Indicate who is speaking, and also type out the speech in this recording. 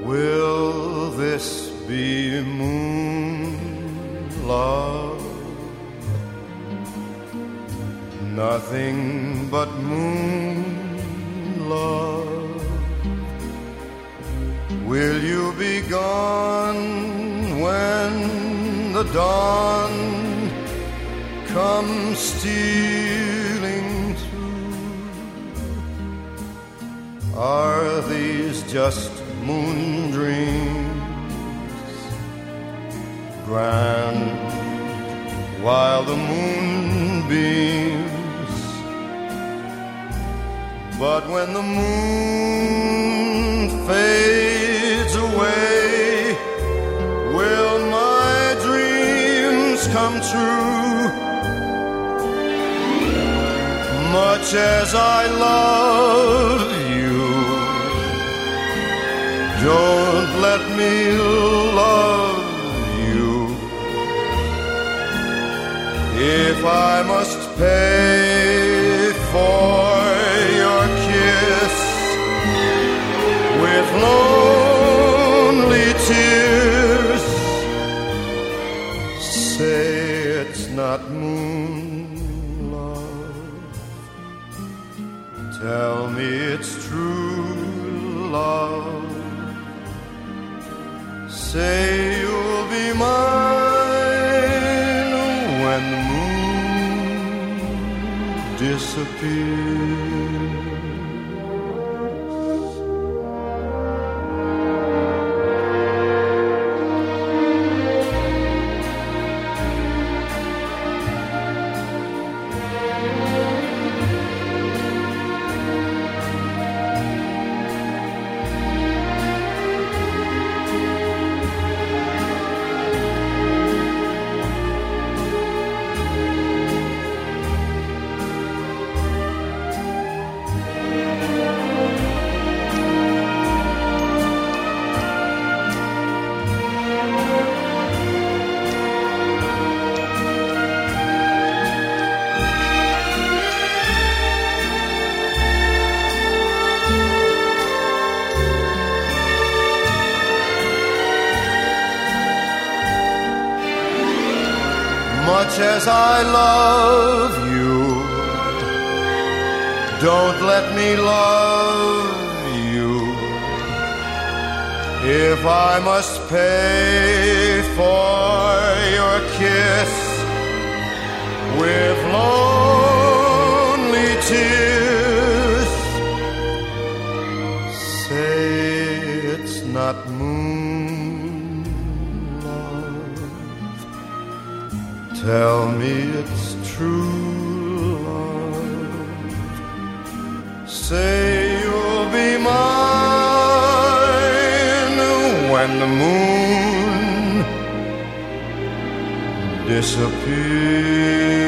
Speaker 1: Will this be moon love? Nothing but moon love. Will you be gone when the dawn comes stealing through? Are these just moon dreams, grand while the moon beams? But when the moon fades away, will my dreams come true? Much as I love you, don't let me love you. If I must pay for your kiss with lonely tears, say it's not moon love. Tell me it's true love. Say you'll be mine when the moon disappears. Much as I love you, don't let me love you. If I must pay for your kiss with lonely tears, say it's not moon love. Tell me it's true love. Say you'll be mine when the moon disappears.